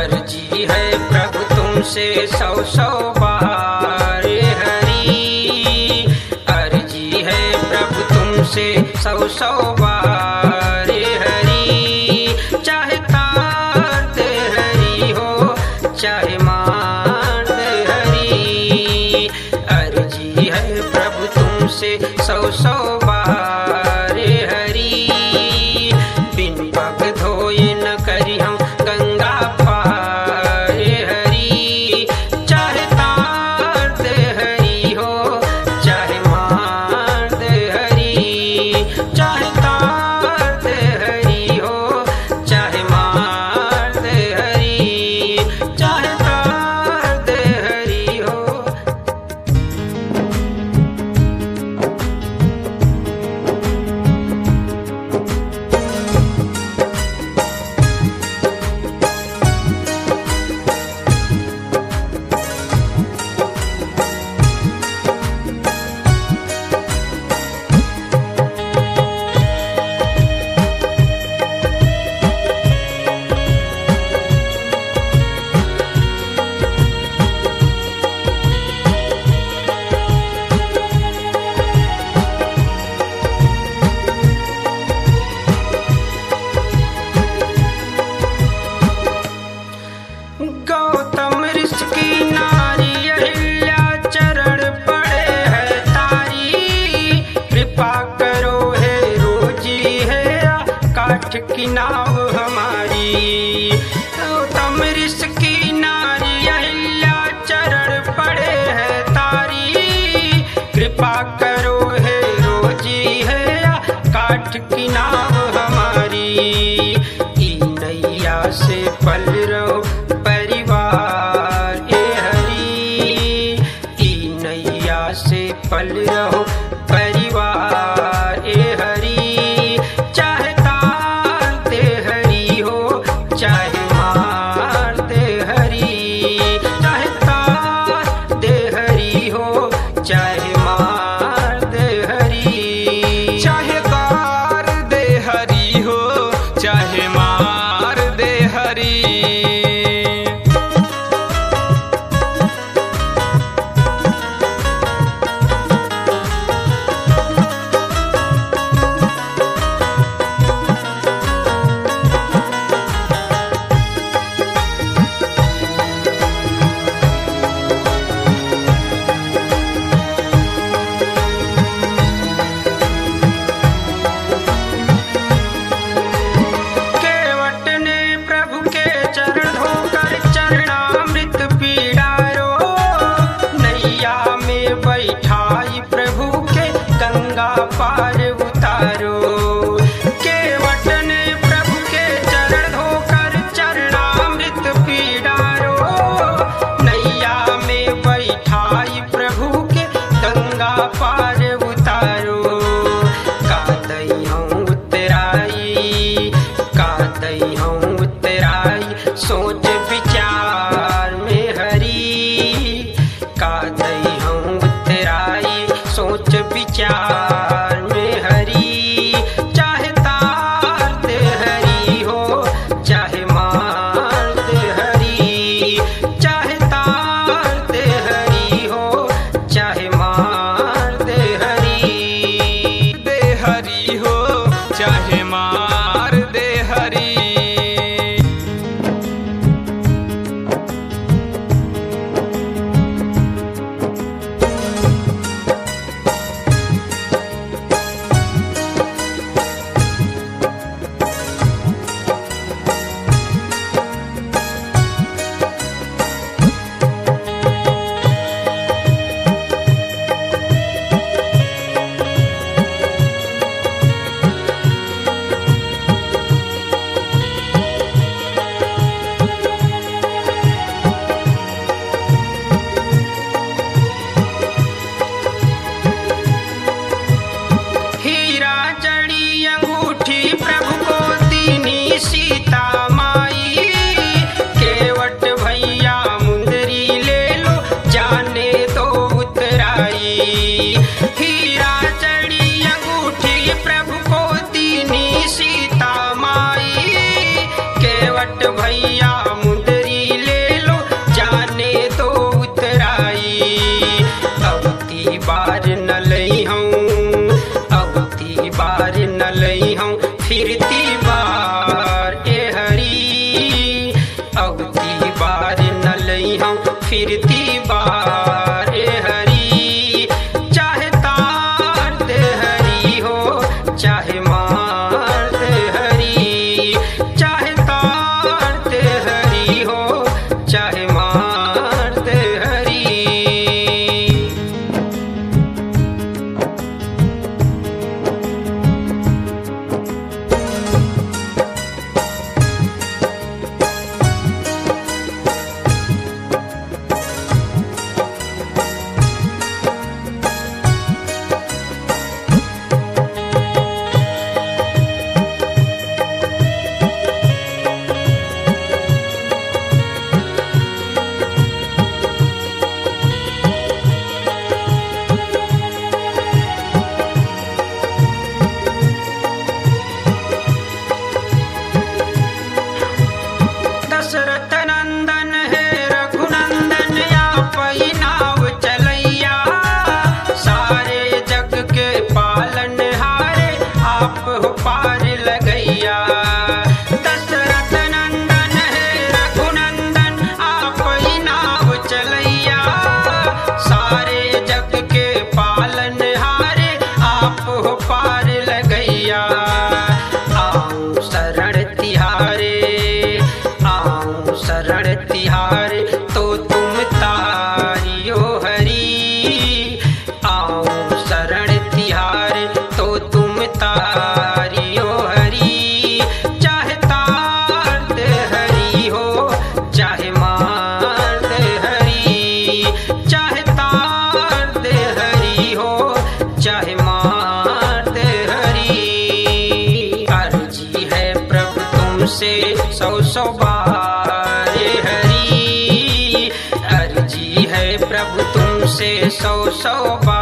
अर्जी है प्रभु तुमसे सौ सौ बार हरि, अर्जी है प्रभु तुमसे सौ सौ बार हरि। चाहे तार दे हरि हो चाहे मार दे हरि, अर्जी है प्रभु तुमसे सौ सौ बार हरि। बिन पग धोए न करी हम गंगा पार हरि, चाहे तार दे हरि हो चाहे मार दे हरि, चाहे तार दे हरि हो चाहे मार दे हरि, चाहे तार दे हरि हो। गौतम ऋषि की नारी अहिल्या चरण पड़े है तारी, कृपा करो है रोजी है काठ की नाव हमारी। गौतम ऋषि की नारी अहिल्या चरण पड़े है तारी, कृपा करो है रोजी है काठ की नाव हमारी। ई नैया से पल रहो परिवार ए हरि, ई नैया से पल रहो परिवार ए हरि। चाहे तार दे हरि हो चाहे मार दे हरि, चाहे तार दे हरि हो चाहे मार दे हरि, चाहे तार दे हरि हो चाहे मार दे हरि। केवट ने प्रभु के चरण धोकर चरणामृत पीड़ारो, नैया में बैठाई प्रभु के गंगा पार उतारो। केवट ने प्रभु के चरण धोकर चरणामृत पीड़ारो, नैया में बैठाई प्रभु के गंगा पार उतारो। कादई हूँ उतराई, कादई हूँ उतराई सोच विचार में हरि, कादई हूँ उतराई सोच विचार में लई हूँ फिरती बार ए हरी, अवती बार न लई हूँ फिरती बार ए हरी। चाहे तार दे हरी हो चाहे मार दे हरी, चाहे तार दे हरी हो चाहे मार दे हरी। दशरथ नंदन है रघुनंदन आपई नाव चलैया, सारे जग के पालन हारे आप हो पार लगैया। दशरथ नंदन है रघुनंदन आपई नाव चलैया, सारे जग के पालन हारे आप हो पार लगैया। आओ शरण तिहारे शरण तिहारे तो तुम तारियो हरी, आओ शरण तिहारे तो तुम तारियो हरी। चाहे तार दे हरी हो चाहे मार दे हरी, चाहे तार दे हरी हो चाहे मार दे हरी। अर्जी है प्रभु तुमसे सौ सौ बार हरी, अर्जी है प्रभु तुमसे सौ सौ बार।